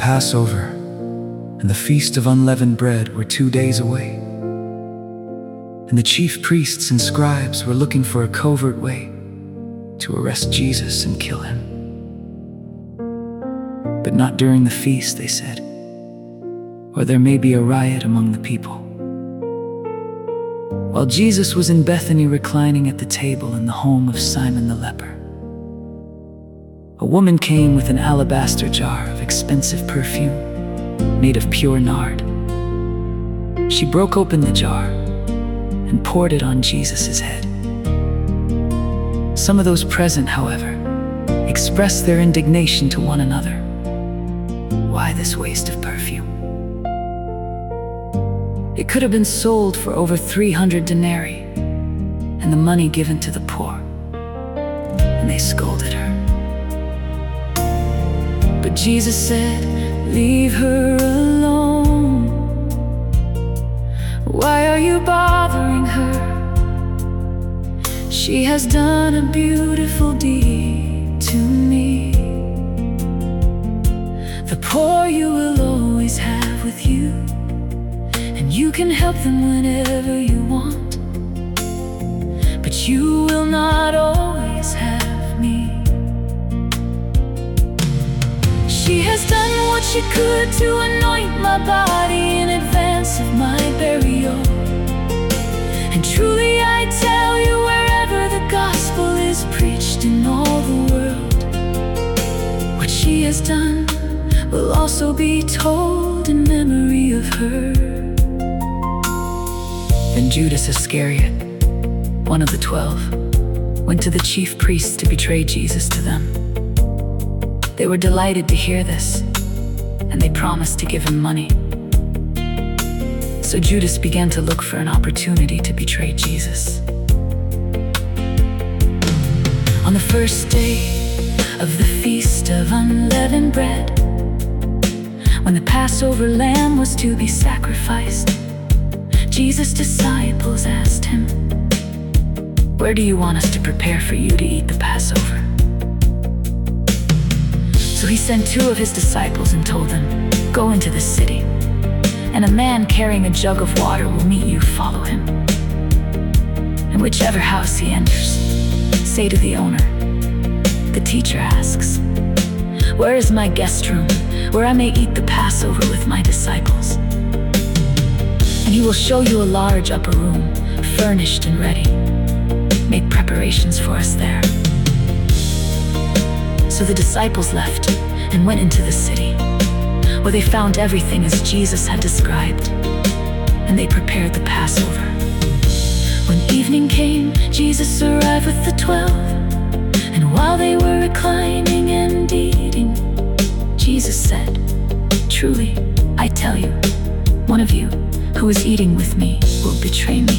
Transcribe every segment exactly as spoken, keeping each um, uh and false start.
Passover and the Feast of Unleavened Bread were two days away, and the chief priests and scribes were looking for a covert way to arrest Jesus and kill him. But not during the feast, they said, or there may be a riot among the people. While Jesus was in Bethany reclining at the table in the home of Simon the leper, a woman came with an alabaster jar of expensive perfume made of pure nard. She broke open the jar and poured it on Jesus' head. Some of those present, however, expressed their indignation to one another. Why this waste of perfume? It could have been sold for over three hundred denarii and the money given to the poor. And they scolded her. But Jesus said, "Leave her alone. Why are you bothering her? She has done a beautiful deed to me. The poor you will always have with you, and you can help them whenever you want. But you will not always have me. She has done what she could to anoint my body in advance of my burial. And truly I tell you, wherever the gospel is preached in all the world, what she has done will also be told in memory of her." Then Judas Iscariot, one of the twelve, went to the chief priests to betray Jesus to them. They were delighted to hear this, and they promised to give him money. So Judas began to look for an opportunity to betray Jesus. On the first day of the Feast of Unleavened Bread, when the Passover lamb was to be sacrificed, Jesus' disciples asked him, "Where do you want us to prepare for you to eat the Passover?" So he sent two of his disciples and told them, "Go into the city, and a man carrying a jug of water will meet you. Follow him. And whichever house he enters, say to the owner, 'The teacher asks, where is my guest room, where I may eat the Passover with my disciples? And he will show you a large upper room, furnished and ready. Make preparations for us there.' So the disciples left and went into the city, where they found everything as Jesus had described, and they prepared the Passover. When evening came, Jesus arrived with the twelve, and while they were reclining and eating, Jesus said, 'Truly, I tell you, one of you who is eating with me will betray me.'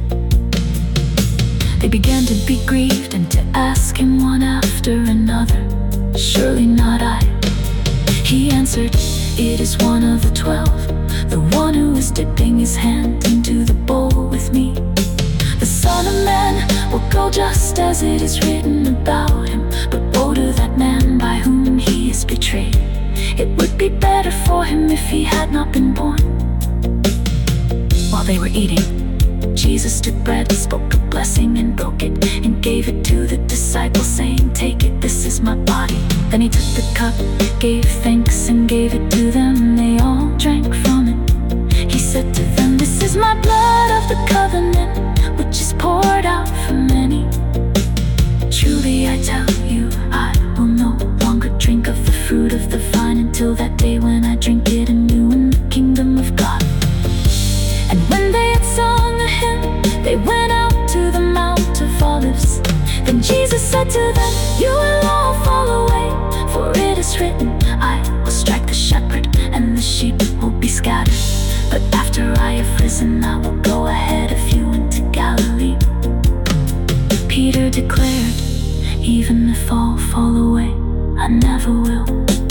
They began to be grieved and to ask him one after another, 'Surely not I?' He answered, 'It is one of the twelve, the one who is dipping his hand into the bowl with me. The Son of Man will go just as it is written about him, but woe to that man by whom he is betrayed. It would be better for him if he had not been born.' While they were eating, Jesus took bread, spoke a blessing and broke it, and gave it to the disciples, saying, 'Take it, this is my body.' Then he took the cup, gave thanks and gave it to them. They all drank from it. He said to them, 'This is my blood of the covenant, which is poured out for many. Truly I tell you, I will no longer drink of the fruit of the vine until that day when I drink it anew in the kingdom of God.' And when they had sung a hymn, they went out to the Mount of Olives. Then Jesus said to them, 'You will all fall away, for it is written, I will strike the shepherd, and the sheep will be scattered. But after I have risen, I will go ahead of you into Galilee.' Peter declared, 'Even if all fall away, I never will.'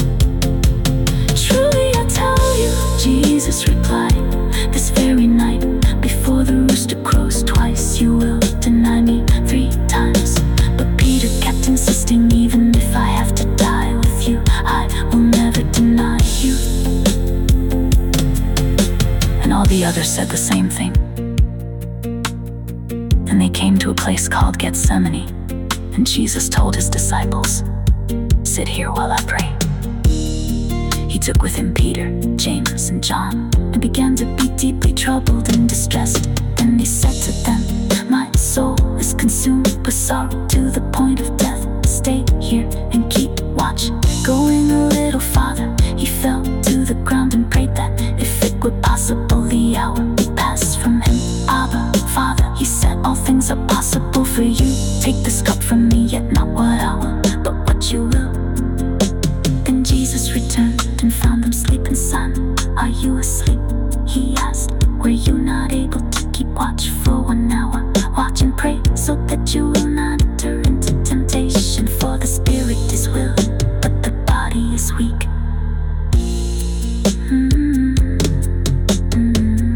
'Truly I tell you,' Jesus replied, 'this very night, before the rooster crows twice, you will deny me three times.' But Peter kept insisting, 'Even if I have to die with you, I will never deny you.' The others said the same thing. Then they came to a place called Gethsemane, and Jesus told his disciples, "Sit here while I pray." He took with him Peter, James, and John, and began to be deeply troubled and distressed. And he said to them, "My soul is consumed with sorrow to the point of death. Stay here and keep watch." Going a little farther, he fell to the ground and prayed that if it were possible, the hour would pass from him. "Abba, Father," he said, "all things are possible for you. Take this cup from me, yet not what I will, but what you will." Then Jesus returned and found them sleeping. "Son, are you asleep?" he asked. "Were you not able to keep watch for one hour? Watch and pray so that you will not enter into temptation. For the spirit is willing, but the body is weak." Mm-hmm. Mm-hmm.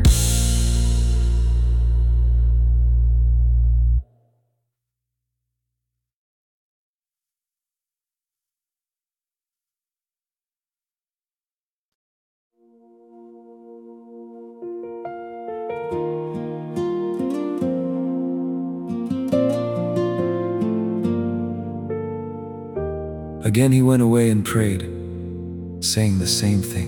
Again he went away and prayed, saying the same thing.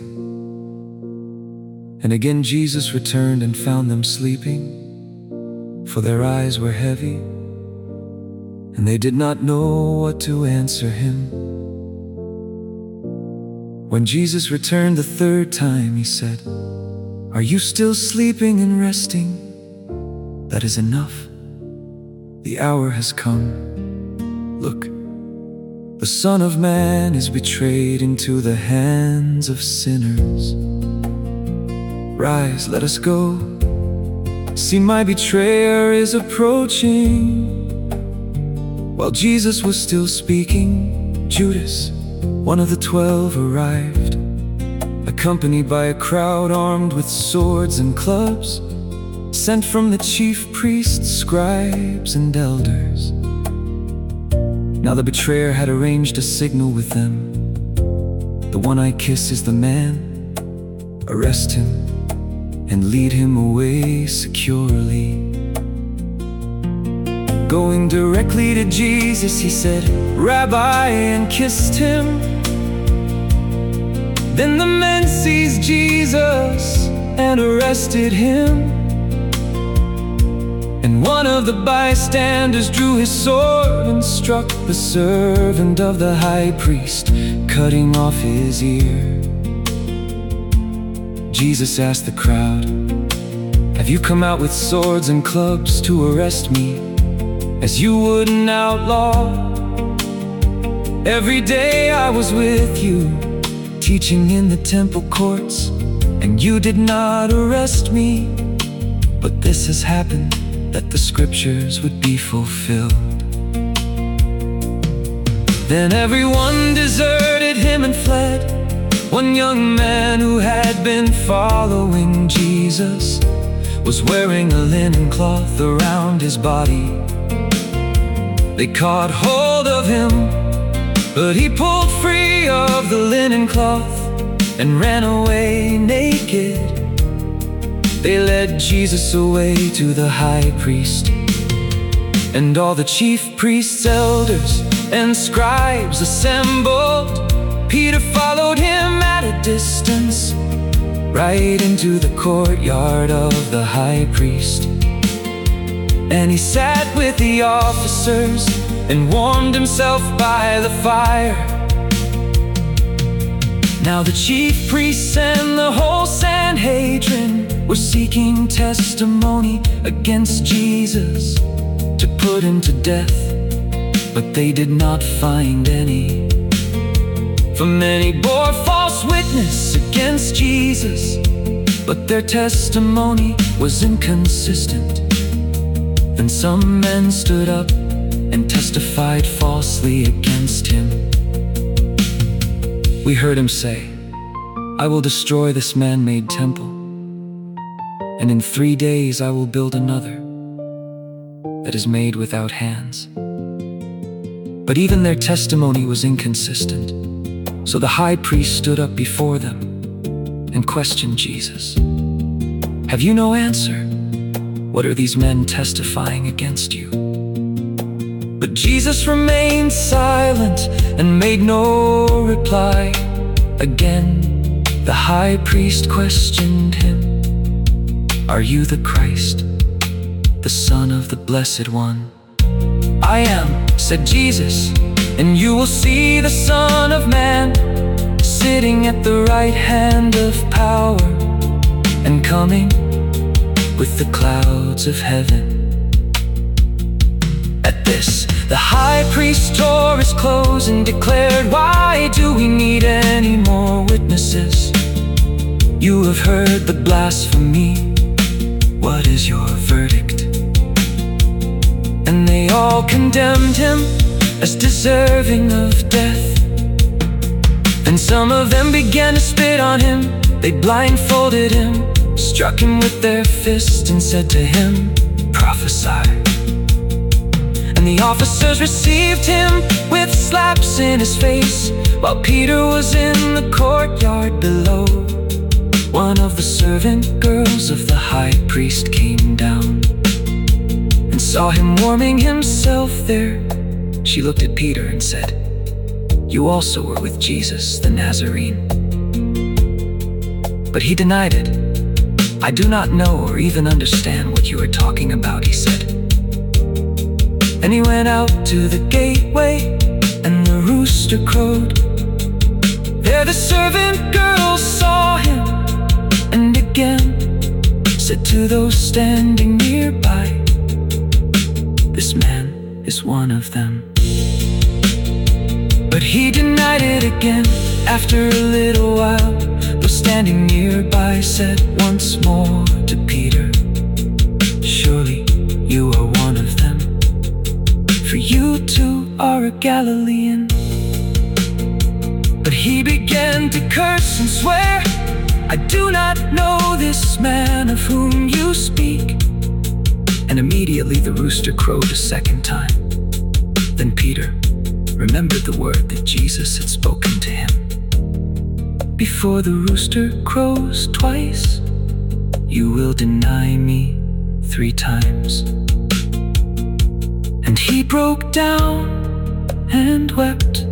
And again Jesus returned and found them sleeping, for their eyes were heavy, and they did not know what to answer him. When Jesus returned the third time, he said, "Are you still sleeping and resting? That is enough. The hour has come. Look, the Son of Man is betrayed into the hands of sinners. Rise, let us go. See, my betrayer is approaching." While Jesus was still speaking, Judas, one of the twelve, arrived, accompanied by a crowd armed with swords and clubs, sent from the chief priests, scribes, and elders. Now the betrayer had arranged a signal with them. "The one I kiss is the man. Arrest him and lead him away securely." Going directly to Jesus, he said, "Rabbi," and kissed him. Then the men seized Jesus and arrested him. And one of the bystanders drew his sword and struck the servant of the high priest, cutting off his ear. Jesus asked the crowd, "Have you come out with swords and clubs to arrest me, as you would an outlaw? Every day I was with you, teaching in the temple courts, and you did not arrest me. But this has happened, that the scriptures would be fulfilled." Then everyone deserted him and fled. One young man who had been following Jesus was wearing a linen cloth around his body. They caught hold of him, but he pulled free of the linen cloth and ran away naked. They led Jesus away to the high priest, and all the chief priests, elders, and scribes assembled. Peter followed him at a distance, right into the courtyard of the high priest. And he sat with the officers and warmed himself by the fire. Now the chief priests and the whole Sanhedrin were seeking testimony against Jesus to put him to death, but they did not find any. For many bore false witness against Jesus, but their testimony was inconsistent. Then some men stood up and testified falsely against him. We heard him say, "I will destroy this man-made temple, and in three days I will build another that is made without hands." But even their testimony was inconsistent. So the high priest stood up before them and questioned Jesus. Have you no answer? What are these men testifying against you? But Jesus remained silent and made no reply. Again, the high priest questioned him, "Are you the Christ, the Son of the Blessed One?" "I am," said Jesus, "and you will see the Son of Man sitting at the right hand of power and coming with the clouds of heaven." At this, the high priest tore his clothes and declared, "Why do we need any more witnesses? You have heard the blasphemy. What is your verdict?" And they all condemned him as deserving of death. Then some of them began to spit on him. They blindfolded him, struck him with their fists, and said to him, "Prophesy." And the officers received him with slaps in his face, while Peter was in the courtyard below. One of the servant girls of the high priest came down and saw him warming himself there. She looked at Peter and said, "You also were with Jesus the Nazarene." But he denied it. "I do not know or even understand what you are talking about," he said. And he went out to the gateway, and the rooster crowed. There the servant girls saw him, and again said to those standing nearby, "This man is one of them." But he denied it again. After a little while, those standing nearby said once more to Peter, "Surely you are one of them, for you too are a Galilean." But he began to curse and swear, "I do not know this man of whom you speak." And immediately the rooster crowed a second time. Then Peter remembered the word that Jesus had spoken to him, "Before the rooster crows twice, you will deny me three times." And he broke down and wept.